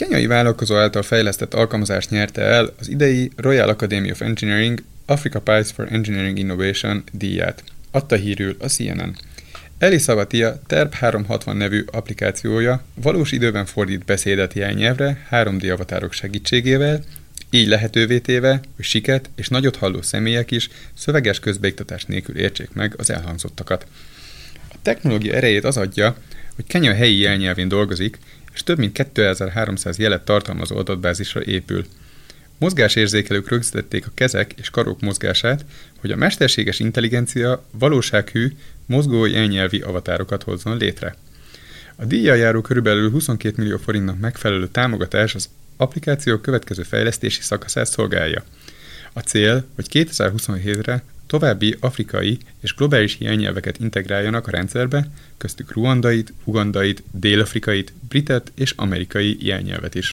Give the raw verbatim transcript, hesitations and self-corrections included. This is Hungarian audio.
Kenyai vállalkozó által fejlesztett alkalmazást nyerte el az idei Royal Academy of Engineering Africa Prize for Engineering Innovation díját, adta hírül a C N N. Eli Savatia Terp háromszázhatvan nevű applikációja valós időben fordít beszédet jelnyelvre három dé avatárok segítségével, így lehetővé téve, hogy siket és nagyot halló személyek is szöveges közbeiktatás nélkül értsék meg az elhangzottakat. A technológia erejét az adja, hogy Kenya helyi jelnyelvén dolgozik, és több mint kétezer-háromszáz jelet tartalmazó adatbázisra épül. Mozgásérzékelők rögzítették a kezek és karok mozgását, hogy a mesterséges intelligencia valósághű, mozgó jelnyelvi avatárokat hozzon létre. A díjjal járó körülbelül huszonkét millió forintnak megfelelő támogatás az applikáció következő fejlesztési szakaszát szolgálja. A cél, hogy kétezer-huszonhétre további afrikai és globális jelnyelveket integráljanak a rendszerbe, köztük ruandait, ugandait, dél-afrikait, britet és amerikai jelnyelvet is.